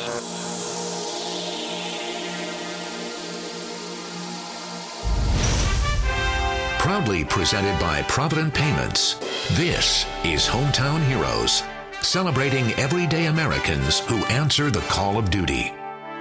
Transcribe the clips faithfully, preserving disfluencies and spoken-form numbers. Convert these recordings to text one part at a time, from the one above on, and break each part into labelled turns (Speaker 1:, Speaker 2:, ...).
Speaker 1: Proudly presented by Provident Payments, this is Hometown Heroes, celebrating everyday Americans who answer the call of duty.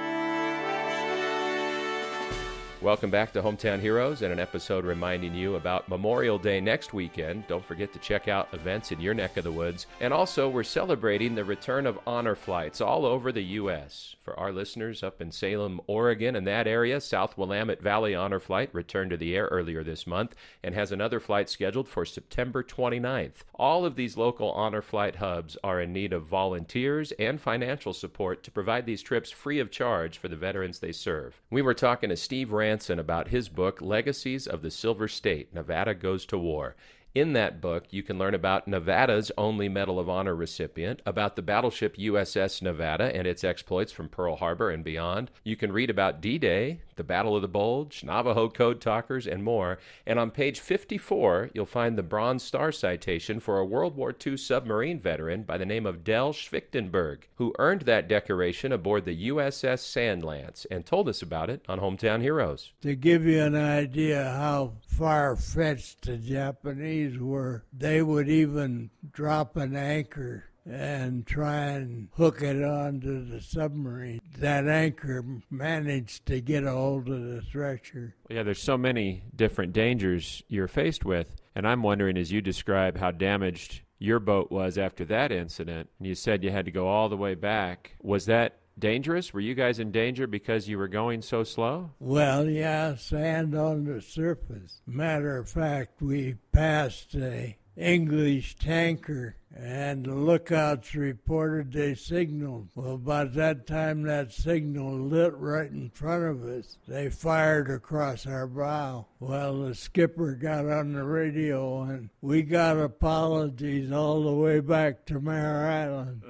Speaker 2: Welcome back to Hometown Heroes and an episode reminding you about Memorial Day next weekend. Don't forget to check out events in your neck of the woods. And also, we're celebrating the return of honor flights all over the U S For our listeners up in Salem, Oregon, and that area, South Willamette Valley Honor Flight returned to the air earlier this month and has another flight scheduled for September twenty-ninth. All of these local honor flight hubs are in need of volunteers and financial support to provide these trips free of charge for the veterans they serve. We were talking to Steve Ranson about his book, Legacies of the Silver State, Nevada Goes to War. In that book, you can learn about Nevada's only Medal of Honor recipient, about the battleship U S S Nevada and its exploits from Pearl Harbor and beyond. You can read about D-Day, the Battle of the Bulge, Navajo Code Talkers, and more. And on page fifty-four, you'll find the Bronze Star citation for a World War Two submarine veteran by the name of Del Schwichtenberg, who earned that decoration aboard the U S S Sandlance and told us about it on Hometown Heroes.
Speaker 3: To give you an idea how far-fetched the Japanese were, they would even drop an anchor and try and hook it onto the submarine. That anchor managed to get a hold of the thresher.
Speaker 4: Yeah, there's so many different dangers you're faced with, and I'm wondering, as you describe how damaged your boat was after that incident, and you said you had to go all the way back, was that dangerous? Were you guys in danger because you were going so slow?
Speaker 3: Well, yeah, sand on the surface. Matter of fact, we passed a English tanker, and the lookouts reported they signaled. Well, by that time that signal lit right in front of us. They fired across our bow. Well, the skipper got on the radio, and we got apologies all the way back to Mare Island.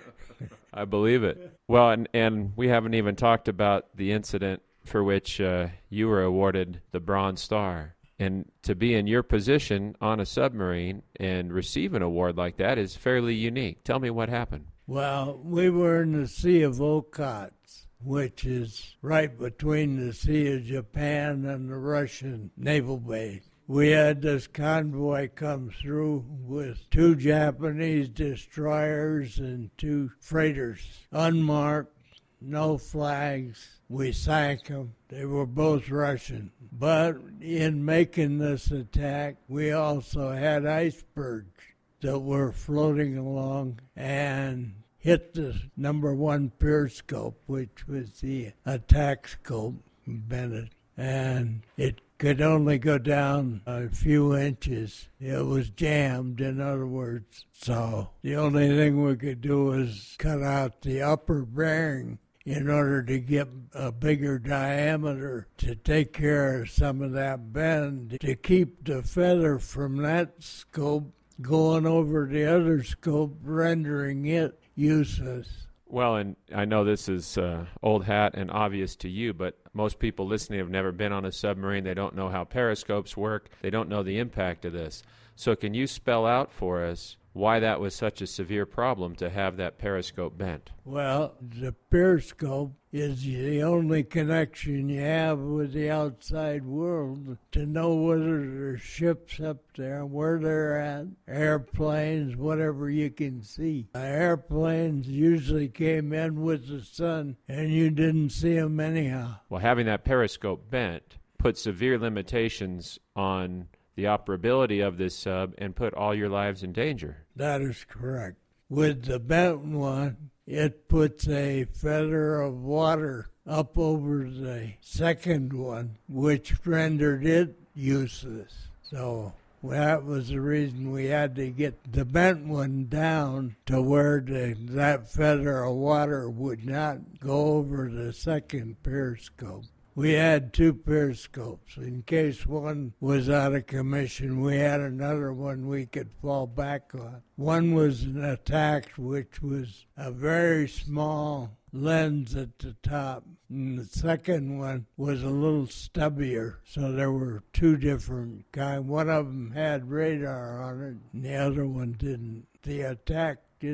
Speaker 4: I believe it. Well, and, and we haven't even talked about the incident for which uh, you were awarded the Bronze Star. And to be in your position on a submarine and receive an award like that is fairly unique. Tell me what happened.
Speaker 3: Well, we were in the Sea of Okhotsk, which is right between the Sea of Japan and the Russian naval base. We had this convoy come through with two Japanese destroyers and two freighters, unmarked, no flags. We sank them. They were both Russian. But in making this attack, we also had icebergs that were floating along and hit the number one periscope, which was the attack scope, Bennett. And it could only go down a few inches. It was jammed, in other words. So the only thing we could do was cut out the upper bearing in order to get a bigger diameter to take care of some of that bend, to keep the feather from that scope going over the other scope, rendering it useless.
Speaker 4: Well, and I know this is uh, old hat and obvious to you, but most people listening have never been on a submarine. They don't know how periscopes work. They don't know the impact of this. So can you spell out for us why that was such a severe problem to have that periscope bent?
Speaker 3: Well, the periscope is the only connection you have with the outside world to know whether there's ships up there, where they're at, airplanes, whatever you can see. The airplanes usually came in with the sun, and you didn't see them anyhow.
Speaker 4: Well, having that periscope bent put severe limitations on the operability of this sub and put all your lives in danger.
Speaker 3: That is correct. With the bent one, it puts a feather of water up over the second one, which rendered it useless. So that was the reason we had to get the bent one down to where the, that feather of water would not go over the second periscope. We had two periscopes. In case one was out of commission, we had another one we could fall back on. One was an attack, which was a very small lens at the top. And the second one was a little stubbier. So there were two different kinds. One of them had radar on it, and the other one didn't. The attack didn't.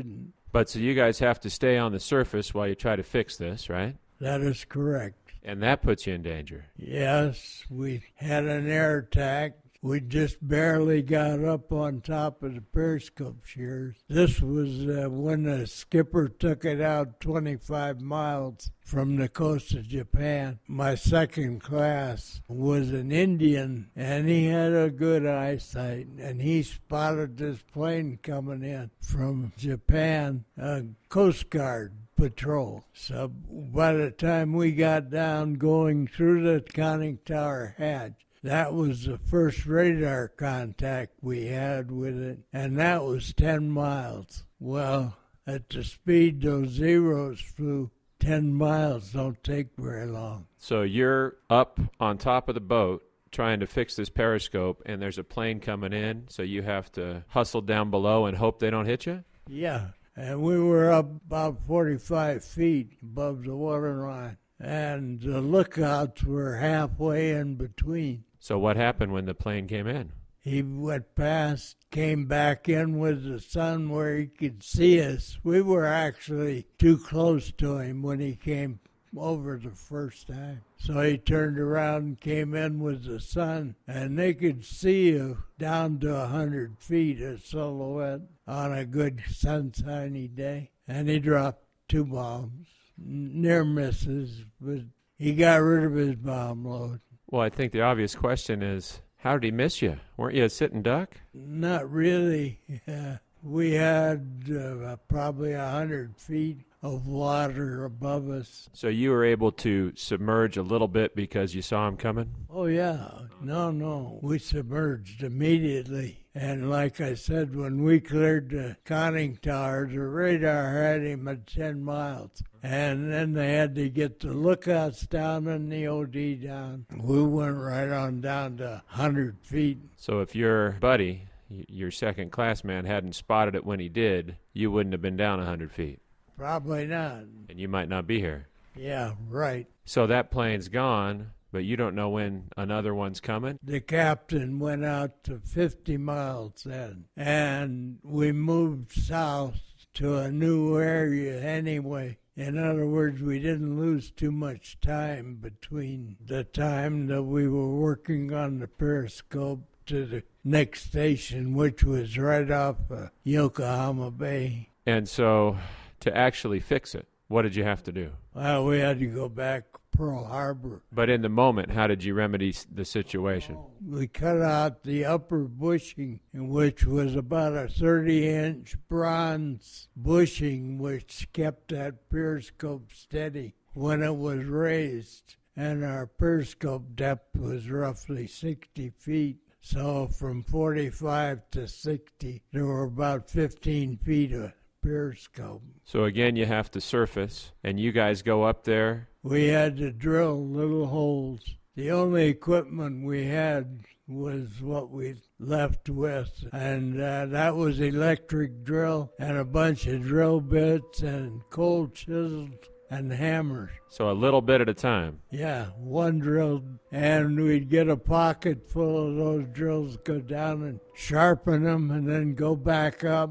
Speaker 4: But so you guys have to stay on the surface while you try to fix this, right?
Speaker 3: That is correct.
Speaker 4: And that puts you in danger.
Speaker 3: Yes, we had an air attack. We just barely got up on top of the periscope shears. This was uh, when the skipper took it out twenty-five miles from the coast of Japan. My second class was an Indian, and he had a good eyesight, and he spotted this plane coming in from Japan, a Coast Guard patrol. So by the time we got down going through the conning tower hatch, that was the first radar contact we had with it, and that was ten miles. Well, at the speed those Zeros flew, ten miles don't take very long.
Speaker 4: So you're up on top of the boat trying to fix this periscope, and there's a plane coming in, so you have to hustle down below and hope they don't hit you?
Speaker 3: Yeah, and we were up about forty-five feet above the waterline, and the lookouts were halfway in between.
Speaker 4: So what happened when the plane came in?
Speaker 3: He went past, came back in with the sun where he could see us. We were actually too close to him when he came over the first time. So he turned around and came in with the sun, and they could see you down to a hundred feet, a silhouette, on a good sunshiny day. And he dropped two bombs, near misses, but he got rid of his bomb load.
Speaker 4: Well, I think the obvious question is, how did he miss you? Weren't you a sitting duck?
Speaker 3: Not really. Uh, we had uh, probably a hundred feet of water above us.
Speaker 4: So you were able to submerge a little bit because you saw him coming?
Speaker 3: Oh, yeah. No, no. We submerged immediately. And like I said, when we cleared the conning tower, the radar had him at ten miles. And then they had to get the lookouts down and the O D down. We went right on down to one hundred feet.
Speaker 4: So if your buddy, your second class man, hadn't spotted it when he did, you wouldn't have been down one hundred feet.
Speaker 3: Probably not.
Speaker 4: And you might not be here.
Speaker 3: Yeah, right.
Speaker 4: So that plane's gone, but you don't know when another one's coming?
Speaker 3: The captain went out to fifty miles then, and we moved south to a new area anyway. In other words, we didn't lose too much time between the time that we were working on the periscope to the next station, which was right off uh, Yokohama Bay.
Speaker 4: And so to actually fix it, what did you have to do?
Speaker 3: Well, we had to go back Pearl Harbor.
Speaker 4: But in the moment, how did you remedy the situation?
Speaker 3: We cut out the upper bushing, which was about a thirty-inch bronze bushing, which kept that periscope steady when it was raised. And our periscope depth was roughly sixty feet. So from forty-five to sixty, there were about fifteen feet of periscope.
Speaker 4: So again, you have to surface, and you guys go up there.
Speaker 3: We had to drill little holes. The only equipment we had was what we left with, and uh, that was electric drill and a bunch of drill bits and cold chisels and hammers.
Speaker 4: So a little bit at a time.
Speaker 3: Yeah, one drill, and we'd get a pocket full of those drills, go down and sharpen them, and then go back up.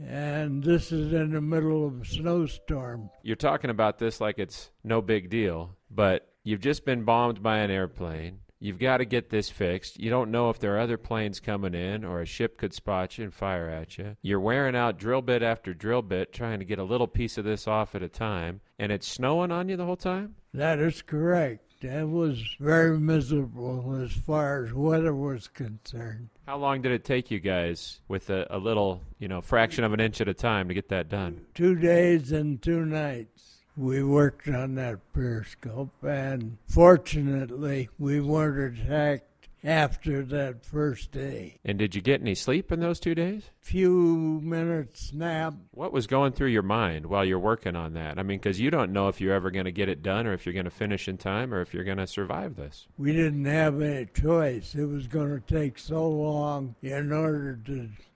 Speaker 3: And this is in the middle of a snowstorm.
Speaker 4: You're talking about this like it's no big deal, but you've just been bombed by an airplane. You've got to get this fixed. You don't know if there are other planes coming in or a ship could spot you and fire at you. You're wearing out drill bit after drill bit trying to get a little piece of this off at a time, and it's snowing on you the whole time?
Speaker 3: That is correct. It was very miserable as far as weather was concerned.
Speaker 4: How long did it take you guys with a, a little, you know, fraction of an inch at a time to get that done?
Speaker 3: Two days and two nights we worked on that periscope, and fortunately we weren't attacked after that first day.
Speaker 4: And did you get any sleep in those two days?
Speaker 3: Few minutes nap.
Speaker 4: What was going through your mind while you're working on that? I mean, because you don't know if you're ever going to get it done or if you're going to finish in time or if you're going to survive this.
Speaker 3: We didn't have any choice. It was going to take so long in order to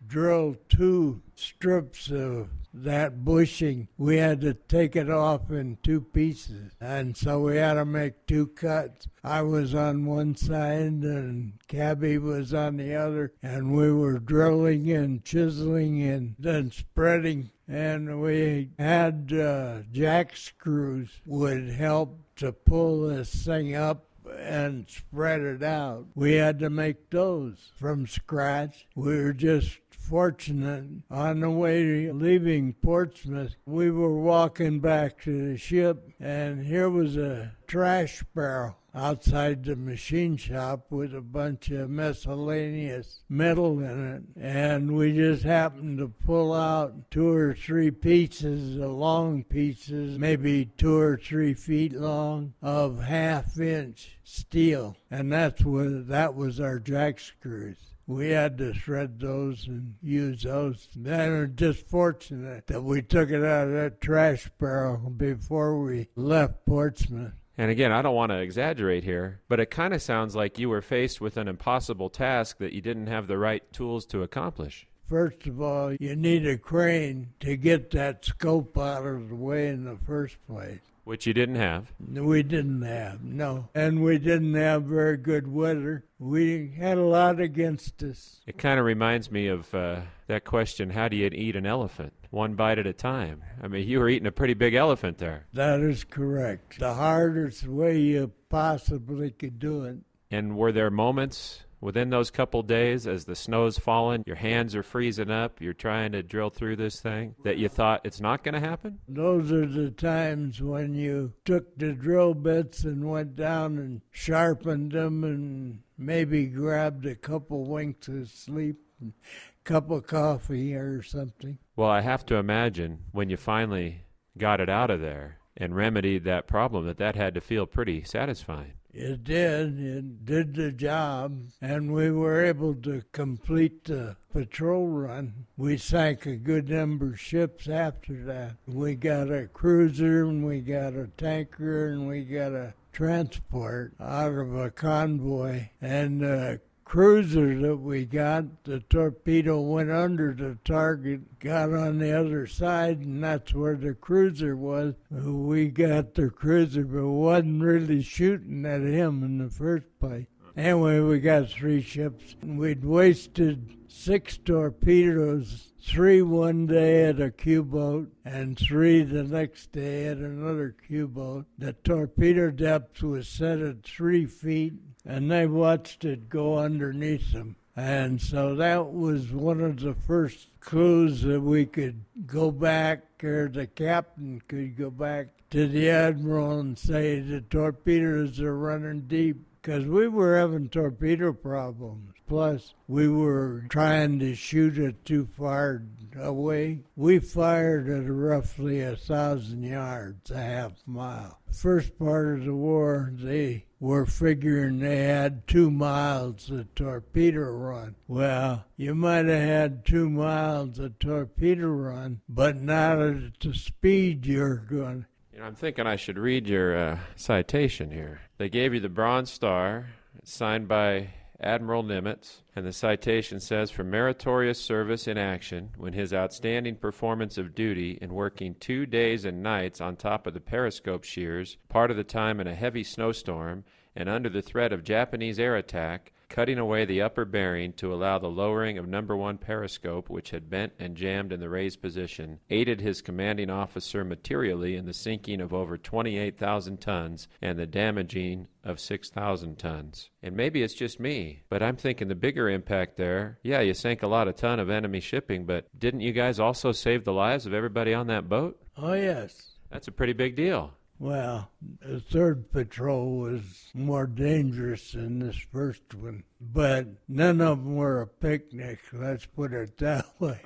Speaker 3: drill two strips of that bushing. We had to take it off in two pieces, and so we had to make two cuts. I was on one side and Cabby was on the other, and we were drilling and chiseling and then spreading, and we had uh, jack screws would help to pull this thing up and spread it out. We had to make those from scratch. We were just fortunate. On the way leaving Portsmouth, we were walking back to the ship, and here was a trash barrel outside the machine shop with a bunch of miscellaneous metal in it, and we just happened to pull out two or three pieces, long pieces, maybe two or three feet long, of half-inch steel, and that's what that was our jack screws. We had to shred those and use those. Then we were just fortunate that we took it out of that trash barrel before we left Portsmouth.
Speaker 4: And again, I don't want to exaggerate here, but it kind of sounds like you were faced with an impossible task that you didn't have the right tools to accomplish.
Speaker 3: First of all, you need a crane to get that scope out of the way in the first place.
Speaker 4: Which you didn't have.
Speaker 3: We didn't have, no. And we didn't have very good weather. We had a lot against us.
Speaker 4: It kind of reminds me of uh, that question, how do you eat an elephant? One bite at a time. I mean, you were eating a pretty big elephant there.
Speaker 3: That is correct. The hardest way you possibly could do it.
Speaker 4: And were there moments within those couple days as the snow's falling, your hands are freezing up, you're trying to drill through this thing, that you thought it's not going to happen?
Speaker 3: Those are the times when you took the drill bits and went down and sharpened them and maybe grabbed a couple winks of sleep and a cup of coffee or something.
Speaker 4: Well, I have to imagine when you finally got it out of there and remedied that problem, that that had to feel pretty satisfying.
Speaker 3: It did. It did the job, and we were able to complete the patrol run. We sank a good number of ships after that. We got a cruiser, and we got a tanker, and we got a transport out of a convoy. And the cruiser that we got, the torpedo went under the target, got on the other side, and that's where the cruiser was. We got the cruiser, but wasn't really shooting at him in the first place. Anyway, we got three ships. We'd wasted six torpedoes, three one day at a Q-boat, and three the next day at another Q-boat. The torpedo depth was set at three feet, and they watched it go underneath them. And so that was one of the first clues that we could go back, or the captain could go back to the admiral and say the torpedoes are running deep, because we were having torpedo problems. Plus, we were trying to shoot it too far away. We fired at roughly a thousand yards, a half mile. First part of the war, they were figuring they had two miles of torpedo run. Well, you might have had two miles of torpedo run, but not at the speed you're going.
Speaker 4: You know, I'm thinking I should read your uh, citation here. They gave you the Bronze Star, it's signed by Admiral Nimitz, and the citation says, for meritorious service in action when his outstanding performance of duty in working two days and nights on top of the periscope shears, part of the time in a heavy snowstorm, and under the threat of Japanese air attack, cutting away the upper bearing to allow the lowering of number one periscope, which had bent and jammed in the raised position, aided his commanding officer materially in the sinking of over twenty-eight thousand tons and the damaging of six thousand tons. And maybe it's just me, but I'm thinking the bigger impact there, yeah, you sank a lot of ton of enemy shipping, but didn't you guys also save the lives of everybody on that boat?
Speaker 3: Oh, yes.
Speaker 4: That's a pretty big deal.
Speaker 3: Well, the third patrol was more dangerous than this first one, but none of them were a picnic, let's put it that way.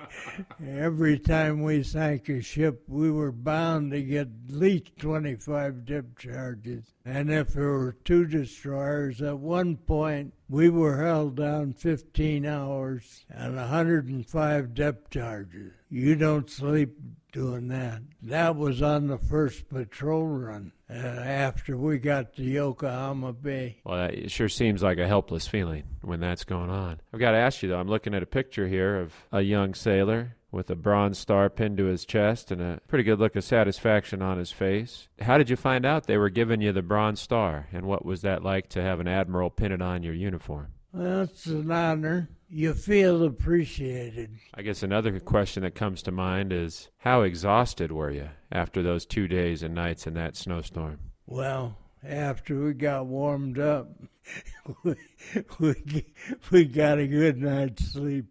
Speaker 3: Every time we sank a ship, we were bound to get at least twenty-five depth charges. And if there were two destroyers, at one point we were held down fifteen hours and one hundred five depth charges. You don't sleep doing that. That was on the first patrol run. uh, after we got to Yokohama Bay.
Speaker 4: Well, that, it sure seems like a helpless feeling when that's going on. I've got to ask you, though, I'm looking at a picture here of a young sailor with a Bronze Star pinned to his chest and a pretty good look of satisfaction on his face. How did you find out they were giving you the Bronze Star, and what was that like to have an admiral pin it on your uniform?
Speaker 3: Well, it's an honor. You feel appreciated.
Speaker 4: I guess another question that comes to mind is, how exhausted were you after those two days and nights in that snowstorm?
Speaker 3: Well, after we got warmed up, we, we, we got a good night's sleep.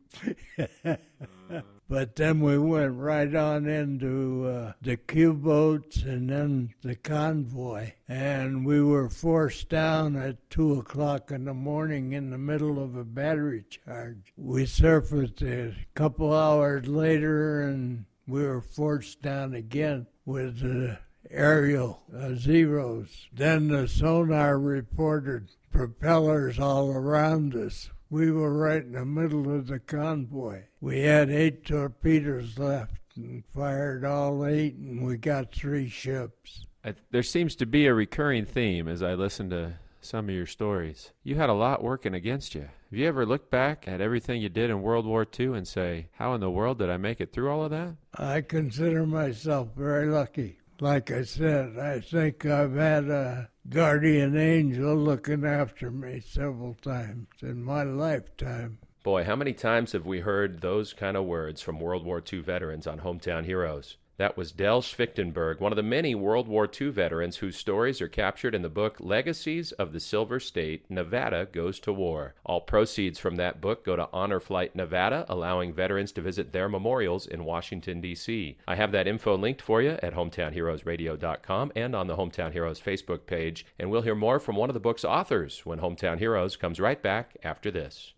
Speaker 3: But then we went right on into uh, the Q-boats and then the convoy. And we were forced down at two o'clock in the morning in the middle of a battery charge. We surfaced a couple hours later and we were forced down again with the aerial uh, Zeros. Then the sonar reported propellers all around us. We were right in the middle of the convoy. We had eight torpedoes left and fired all eight, and we got three ships.
Speaker 4: I, there seems to be a recurring theme as I listen to some of your stories. You had a lot working against you. Have you ever looked back at everything you did in World War Two and say, how in the world did I make it through all of that?
Speaker 3: I consider myself very lucky. Like I said, I think I've had a guardian angel looking after me several times in my lifetime.
Speaker 2: Boy, how many times have we heard those kind of words from World War Two veterans on Hometown Heroes? That was Del Schwichtenberg, one of the many World War Two veterans whose stories are captured in the book Legacies of the Silver State, Nevada Goes to War. All proceeds from that book go to Honor Flight Nevada, allowing veterans to visit their memorials in Washington, D C I have that info linked for you at hometown heroes radio dot com and on the Hometown Heroes Facebook page, and we'll hear more from one of the book's authors when Hometown Heroes comes right back after this.